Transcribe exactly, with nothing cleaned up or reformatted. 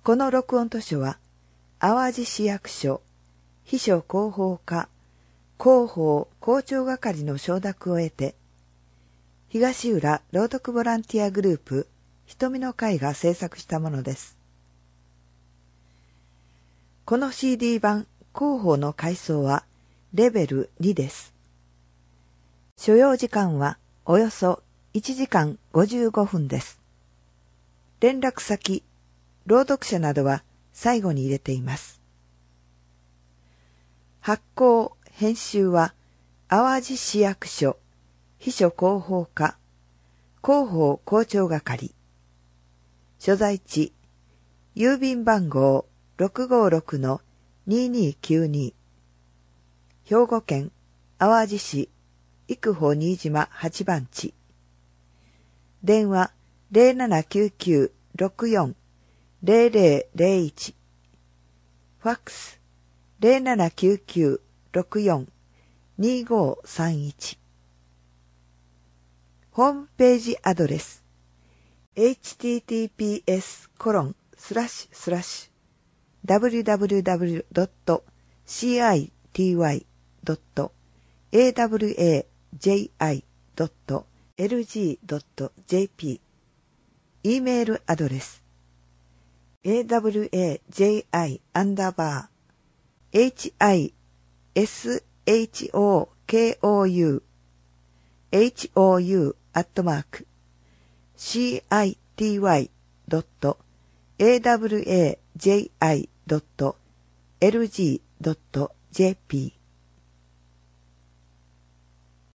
この録音図書は、淡路市役所、秘書広報課、広報校長係の承諾を得て、東浦朗読ボランティアグループ、瞳の会が制作したものです。この シーディー 版広報の階層はレベルにです。所要時間はおよそいちじかんごじゅうごふんです。連絡先、朗読者などは最後に入れています。発行、編集は淡路市役所、秘書広報課、広報校長係。所在地、郵便番号 ろくごろくのににきゅうに。兵庫県淡路市育保新島はちばん地。電話 ゼロななきゅうきゅうろくよんゼロゼロゼロいち。ファックス ゼロななきゅうきゅうろくよんにごさんいち。ホームページアドレス エイチティーティーピーエスコロンスラッシュスラッシュダブリュダブリュダブリュドットシーアイティーワイドットエーダブリュエージェイアイドットエルジードットジェーピー。 E メールアドレス エーダブリュエージェイアイ アンダーバー エイチアイエスエイチオーケーオーユー エイチオーユー アットマーク シーアイティーワイ ドット エーダブリュエージェイアイ ドット エルジー ドット ジェーピー